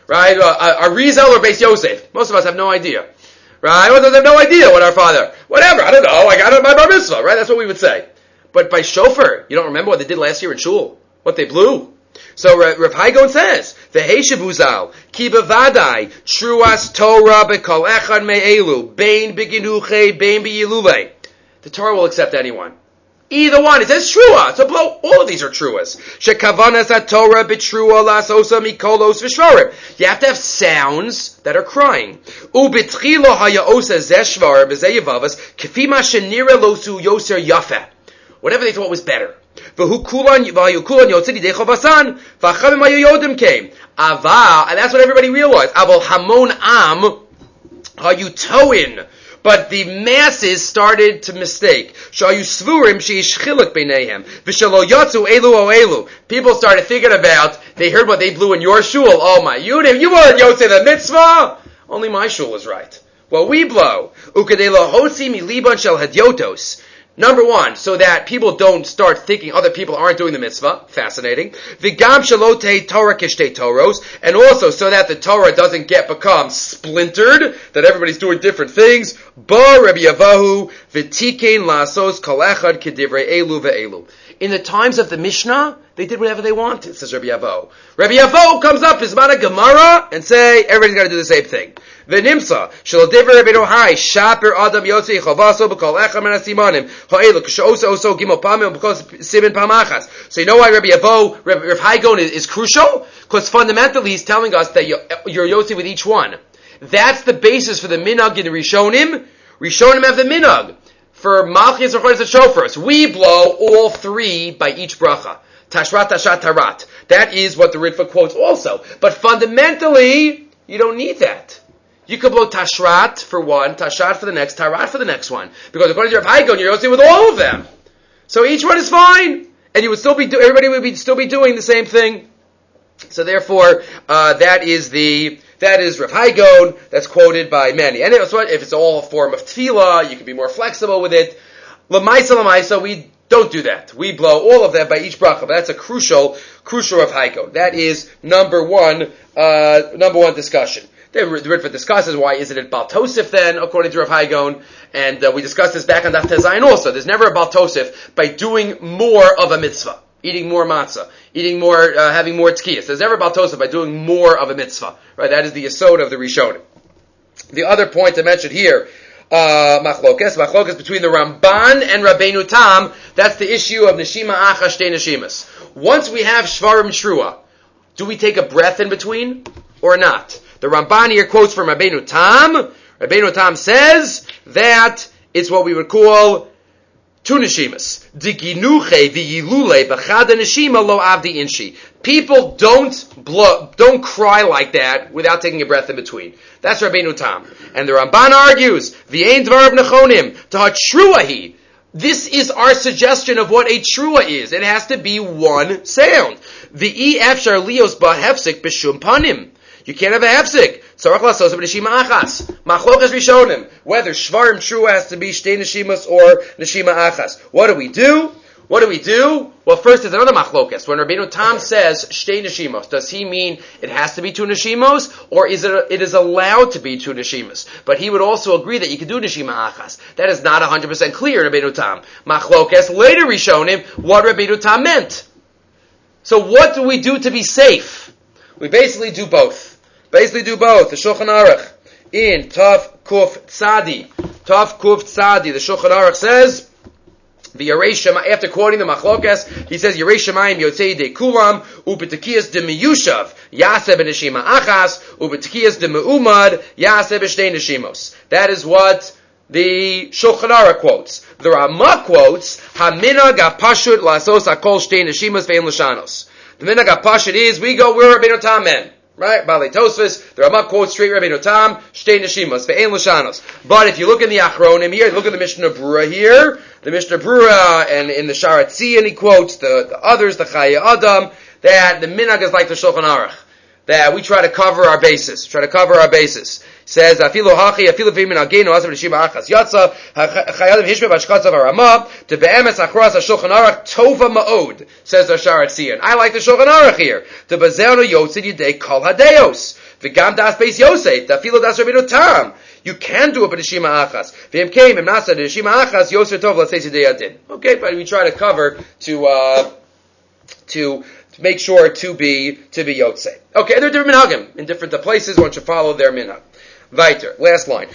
right? Uh, Arizal or Beis Yosef? Most of us have no idea, right? Most of us have no idea what our father, whatever, I don't know, I got it at my bar mitzvah, right? That's what we would say. But by shofar, you don't remember what they did last year in shul? What they blew? So Rav Haigon says, "V'heishavuzal ki bevadai truas Torah bekol echad me'elu bein beginuche bein beyilule." The Torah will accept anyone, either one. It says trua, so blow. All of these are truas. Shekavanas haTorah betrua lasosa mikolos v'shvarim. You have to have sounds that are crying. Ubitchilo hayaosa zeshvar b'zeyavavas kefima shenira losu yoser yafe. Whatever they thought was better. V'hu kulan v'hayu kulan yotzei dei chovasan v'achavim hayoyodim came. Ava, and that's what everybody realized. Aval hamon am hayu toin. But the masses started to mistake. Shayu svurim sheish chiluk beinehem v'shelo yatzu elu o elu. People started thinking about. They heard what they blew in your shul. Oh my, you didn't. You weren't yotzei the mitzvah. Only my shul is right. Well, we blow. Ukadei lo hotzi mi liban shel hadyotos. Number one, so that people don't start thinking other people aren't doing the mitzvah. Fascinating. V'gam shalote Torah kishtei Toros, and also so that the Torah doesn't get become splintered, that everybody's doing different things. Ba Rabbi Yavahu v'tikein lasos kol echad kedivrei elu ve'elu. In the times of the Mishnah, they did whatever they wanted, says Rabbi Yavo. Rabbi Yavo comes up, his man a Gemara, and say, everybody's got to do the same thing. V'nimsa, shelo divrei Rabbeinu Hai, shaper adam yotzei chavaso b'kol echad min hasimanim, ha'elu, k'she'osa oso gimel pamim, because simin pamachas. So you know why Rabbi Yavo, Rav Haigon is, is crucial? Because fundamentally he's telling us that you're, you're yotzei with each one. That's the basis for the minhag in the Rishonim. Rishonim have the minhag. For Malchus or Chodesh Shofars, we blow all three by each bracha. Tashrat, Tashat, Tarat. That is what the Ritva quotes also. But fundamentally, you don't need that. You could blow Tashrat for one, Tashat for the next, Tarat for the next one. Because according to Rav Haigon, you're yotzei with all of them. So each one is fine. And you would still be, do- everybody would be, still be doing the same thing. So therefore, uh, that is the, that is Rav Haigon, that's quoted by many. And it's what, if it's all a form of tefillah, you can be more flexible with it. Lamaisa, lamaisa, we don't do that. We blow all of them by each bracha, but that's a crucial, crucial Rav Haigon. That is number one, uh, number one discussion. The Ritva discusses why isn't it Baal Tosef then, according to Rav Haigon, and uh, we discussed this back on Daf Tezayin also. There's never a Baal Tosef by doing more of a mitzvah. Eating more matzah, eating more, uh, having more tzkiyas. There's never Baal Tosef by doing more of a mitzvah. Right? That is the yesod of the Rishonim. The other point to mention here, uh, machlokes, machlokes between the Ramban and Rabbeinu Tam, that's the issue of neshima acha shtei neshimas. Once we have shvarim shrua, do we take a breath in between or not? The Ramban here quotes from Rabbeinu Tam. Rabbeinu Tam says that it's what we would call two neshimas. Diginuche v'yilule b'chad neshima lo avdi inshi. People don't blow, don't cry like that without taking a breath in between. That's Rabbeinu Tam. And the Ramban argues, v'ein dvar nechonim tahat shruahi. This is our suggestion of what a trua is. It has to be one sound. V'i efshar lios ba'hefsik b'shum panim. You can't have a hefsik. Tzarach lasos b'neshima achas. Machlokas rishonim. Whether shvarim trua has to be shtei neshimas or neshima achas. What do we do? What do we do? Well, first there's another machlokas. When Rabbeinu Tam says shtei neshimos, does he mean it has to be two neshimos, or is it it is allowed to be two neshimas? But he would also agree that you can do neshima achas. That is not one hundred percent clear in Rabbeinu Tam. Machlokas later rishonim what Rabbeinu Tam meant. So what do we do to be safe? We basically do both. Basically do both. The Shulchan Aruch in Tav Kuf Tzadi. Tav Kuf Tzadi. The Shulchan Aruch says, the Yeresh Shamayim, after quoting the Machlokas, he says, Yeresh Shamayim Yotzei de Kulam, Ubetekiyas de Miyushav, Yaseh b'neshima achas, Ubetekiyas de Me'umad, Yaseh b'shtei neshimos. That is what the Shulchan Aruch quotes. The Ramah quotes, Haminag ha'pashut lasos hakol shtei neshimos ve'en l'shanos. The minhag ha'pashut is, we go, we're Rabbeinu Tam men. Right? Balei Tosfos, the Ramah quotes straight Rabbeinu Tam, shtei neshimas, ve'en l'shanos. But if you look in the Achronim here, look at the Mishnah Brura here, the Mishnah Brura, and in the Sharat Tzion he quotes the, the others, the Chaya Adam, that the minhag is like the Shulchan Aruch. That we try to cover our bases, try to cover our bases. Says, Afilu hachi, afilu v'im agenu, asav neshima achas yatsa, chayadim hishme b'ashkatzav haramah, to be'emes achras ha-Shulchan Aruch, tova ma'od, says the Sharat Tzion. I like the Shulchan Aruch here. To bazerno yotzid yidei kol hadeos. V'gam das beis Yosef, dafilo das Rabbeinu Tam. You can do it by the Shima Achas. V'im came, im nasa, the Shima Achas, Yosef Tov, let's say Sidei Adin. Okay, but we try to cover to, uh, to, to make sure to be, to be Yotzei. Okay, and there are different minhagim. In different places, one should follow their minhag. Weiter, last line.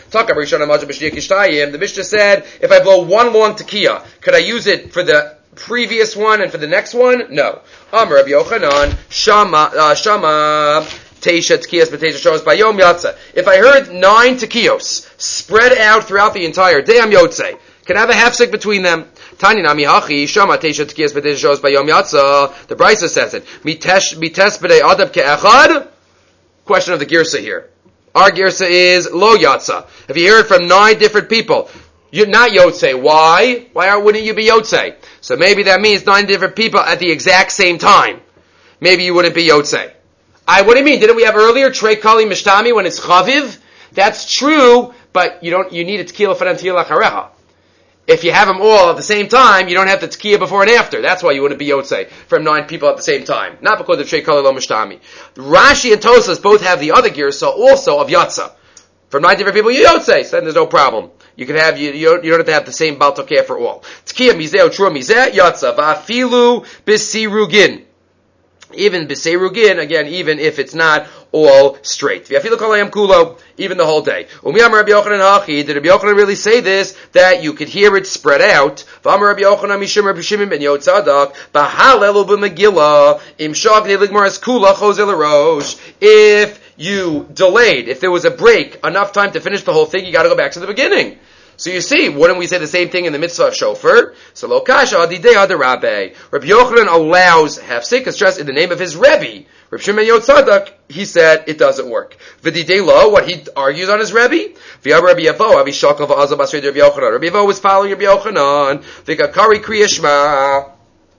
The Mishnah said, if I blow one long tekiah, could I use it for the previous one and for the next one? No. Amar Rabbi Yochanan, Shama, uh, Shama, Teisha tekiyos, Teisha shows by Yom Yatza. If I heard nine tekiyos spread out throughout the entire day, I'm Yotzei. Can I have a half-sik between them? Tani nami hachi, Shama, Teisha tekiyos, Teisha shows by Yom Yatza. The Brisa says it. Mitesh, mites b'dei adab ke'echad? Question of the Girsa here. Our Girsa is Lo Yatza. If you hear it from nine different people, you're not Yotzei. Why? Why wouldn't you be Yotzei? So maybe that means nine different people at the exact same time. Maybe you wouldn't be Yotzei. I, what do you mean? Didn't we have earlier, Trei Kali Mishtami, when it's Chaviv? That's true, but you don't, you need a Tekilah for Tefillah Lacharecha. If you have them all at the same time, you don't have the tekiah before and after. That's why you wouldn't be Yotzei from nine people at the same time. Not because of Trei Kali Lo Mishtami. Rashi and Tosas both have the other Girsa also of Yatza. From nine different people, you Yotzei, so then there's no problem. You can have, you, you, don't, you don't have to have the same Baal Tokeh for all. Tekiah Mizeh, Trua Mizeh, Yatza, Va'afilu B'sirugin. Even B'sirugin, again, even if it's not all straight. V'afilu Kolayam Kulo, even the whole day. Umiyam Rabbi Yochanan Hachi, did Rabbi Yochanan really say this, that you could hear it spread out? V'amar Rabbi Yochanan Mishim Rabbi Shimon ben Yotzadak, B'halelu b'Megillah, Im Shak Ne'ligmaras Kula Chozel Rosh. If you delayed, if there was a break, enough time to finish the whole thing, you gotta go back to the beginning. So you see, wouldn't we say the same thing in the mitzvah of shofar? So lo kasha adidei adarabbe. Rabbi Yochanan allows hafsik stress in the name of his Rebbe. Rabbi Shimon Yotzadak, he said it doesn't work. V'didei lo, what he argues on his Rebbe? V'yab Rabbi Yavo, avi shakal v'azal basrei Rabbi Yochanan. Rabbi Yavo was following Rabbi Yochanan. V'kakari kriyashma.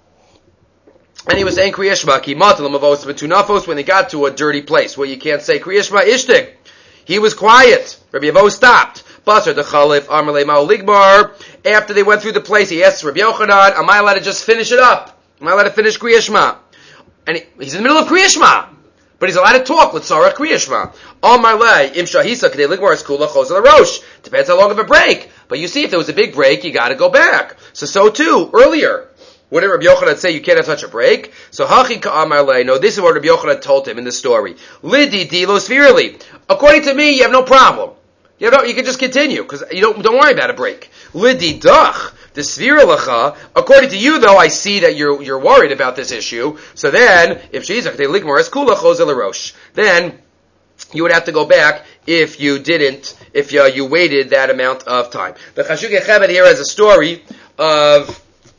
And he was saying kriyashma, ki matalam avos v'tunafos, when they got to a dirty place where you can't say kriyashma ishtik. He was quiet. Rabbi Yavo stopped. Basar the Chalif Amarle Ma'oligmar. After they went through the place, he asked Rabbi Yochanan, am I allowed to just finish it up? Am I allowed to finish Kriyashma? And he, he's in the middle of Kriyashma. But he's allowed to talk with Sarah Kriyashma. Amarle Im Shahisa K'dei Ligmar Eskula Chosel Rosh. Depends how long of a break. But you see, if there was a big break, you gotta go back. So, so too, earlier, what did Rabbi Yochanan say? You can't have such a break? So, Hachi Ka'amarle, no, this is what Rabbi Yochanan told him in the story. Lidi Dilo Svirli. According to me, you have no problem. You know, you can just continue, because you don't, don't worry about a break. Lidi dach, the svira lacha. According to you, though, I see that you're, you're worried about this issue. So then, if she's a ligmar es kula chozel rosh, then you would have to go back if you didn't, if you, you waited that amount of time. The Chashukei Cheved here has a story of,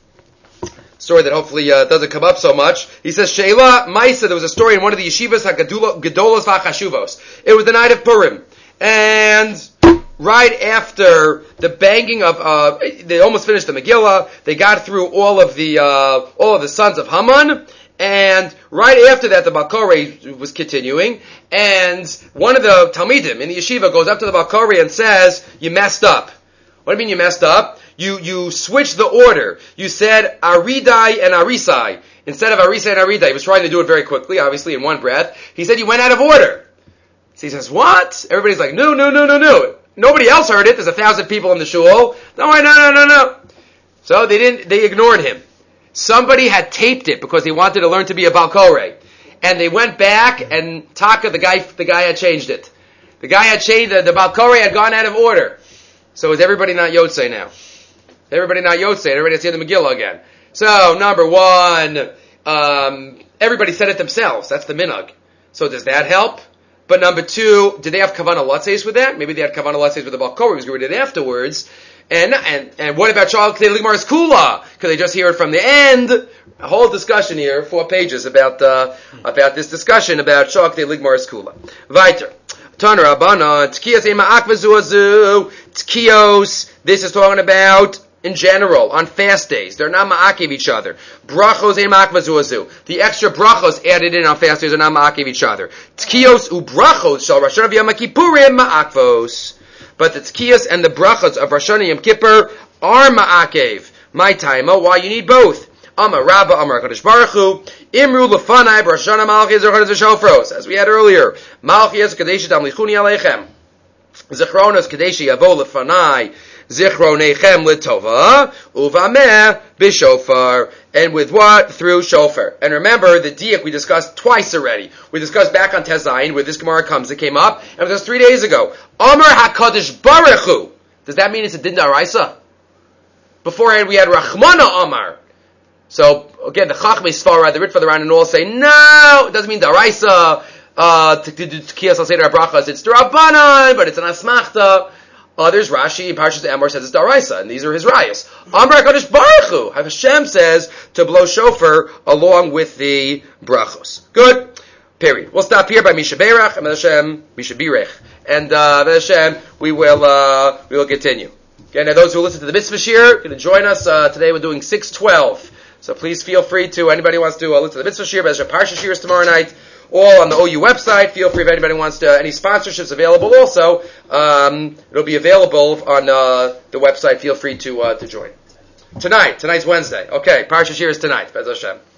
story that hopefully uh, doesn't come up so much. He says, Sheila Maisa, there was a story in one of the yeshivas, HaGedolos VaChashuvos. It was the night of Purim. And right after the banging of, uh, they almost finished the Megillah, they got through all of the, uh, all of the sons of Haman, and right after that the Balkorei was continuing, and one of the Talmidim in the yeshiva goes up to the Balkorei and says, you messed up. What do you mean you messed up? You, you switched the order. You said Aridai and Arisai. Instead of Arisai and Aridai, he was trying to do it very quickly, obviously in one breath. He said you went out of order. So he says, what? Everybody's like, no, no, no, no, no. Nobody else heard it. There's a thousand people in the shul. No, no, no, no, no. So they didn't, they ignored him. Somebody had taped it because they wanted to learn to be a Balkorei. And they went back and Taka, the guy, the guy had changed it. The guy had changed, the, the Balkorei had gone out of order. So is everybody not Yotzei now? Everybody not Yotzei. Everybody has to hear the Megillah again. So, number one, um, everybody said it themselves. That's the minhag. So does that help? But number two, did they have kavanah latzeis with that? Maybe they had kavanah latzeis with the Balkorei because we read it afterwards. And and and what about Charles K'dei Ligmar's Kula? Could they just hear it from the end? A whole discussion here, four pages about uh, about this discussion about Charles K'dei Ligmar's Kula. Weiter. Taner Rabbanan Tkiyos ema akvazuazu Tkiyos. This is talking about in general, on fast days. They're not ma'akiv each other. Brachos ein ma'akvazuazu. The extra brachos added in on fast days are not ma'akiv each other. Tkiyos u brachos shal Rosh Hashanah v'Yom Kippurim ma'akvos. But the tkiyos and the brachos of Rosh Hashanah and Yom Kippur are ma'akev. My time, oh, why you need both? Amar Rabba, Amar HaKadosh Baruch Hu, Imru lefanai brashana malchi zechronas v'shofros. As we had earlier, malchi es kadeshi tamlichuni aleichem. Zechronas kadeshi yavo lefanai zichronechem letova uvameh b'shofar. And with what? Through shofar. And remember, the diak we discussed twice already. We discussed back on Tezayin, where this Gemara comes. It came up, and it was just three days ago. Amar HaKadosh Baruch Hu. Does that mean it's a din daraisa? Beforehand, we had Rachmana Amar. So, again, the Chachmei Sfarad, the Ritva, the Ran, and all say, no, it doesn't mean daraisa. Uh, to do Tkiyas al Seder HaBrachas, it's Darabanan, but it's an Asmachta. Others, Rashi and Parshas Emor says it's daraisa, and these are his rayas. Amar HaKadosh Baruch Hu. Hashem says to blow shofar along with the brachos. Good. Period. We'll stop here by Misha Berach, and Hashem, Misha Birech. And, uh, Hashem, we will, uh, we will continue. Again, now those who listen to the mitzvah shir, going to join us, uh, today we're doing six twelve. So please feel free to, anybody wants to uh, listen to the mitzvah shir, Hashem Parsha shir is tomorrow night, all on the O U website. Feel free if anybody wants to, any sponsorships available also, um, it'll be available on, uh, the website. Feel free to, uh, to join. Tonight, tonight's Wednesday. Okay, Parsha shir is tonight, Bez Hashem.